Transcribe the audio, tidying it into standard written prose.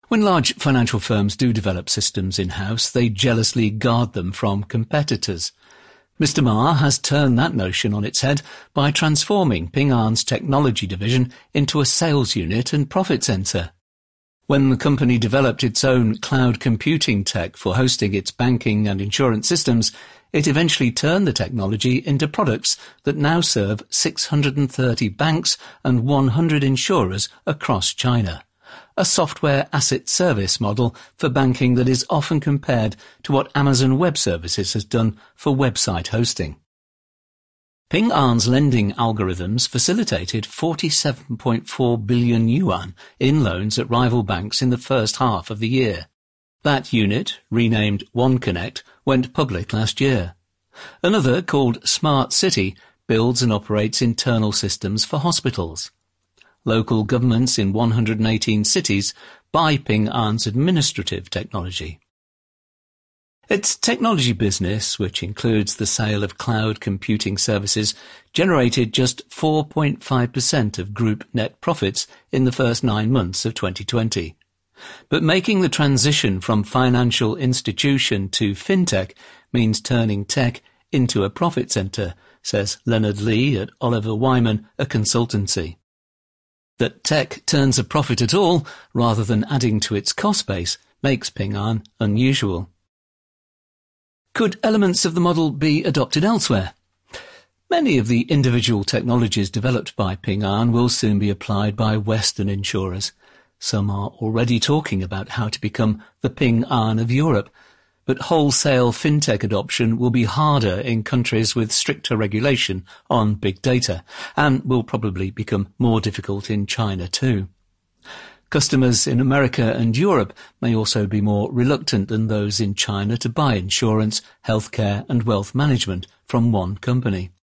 When large financial firms do develop systems in-house, they jealously guard them from competitors. Mr. Ma has turned that notion on its head by transforming Ping An's technology division into a sales unit and profit center. When the company developed its own cloud computing tech for hosting its banking and insurance systems, it eventually turned the technology into products that now serve 630 banks and 100 insurers across China. A software asset service model for banking that is often compared to what Amazon Web Services has done for website hosting. Ping An's lending algorithms facilitated 47.4 billion yuan in loans at rival banks in the first half of the year. That unit, renamed OneConnect, went public last year. Another, called Smart City, builds and operates internal systems for hospitals. Local governments in 118 cities buy Ping An's administrative technology. Its technology business, which includes the sale of cloud computing services, generated just 4.5% of group net profits in the first 9 months of 2020. But making the transition from financial institution to fintech means turning tech into a profit center, says Leonard Lee at Oliver Wyman, a consultancy. That tech turns a profit at all, rather than adding to its cost base, makes Ping An unusual. Could elements of the model be adopted elsewhere? Many of the individual technologies developed by Ping An will soon be applied by Western insurers. Some are already talking about how to become the Ping An of Europe, but wholesale fintech adoption will be harder in countries with stricter regulation on big data, and will probably become more difficult in China too. Customers in America and Europe may also be more reluctant than those in China to buy insurance, healthcare and wealth management from one company.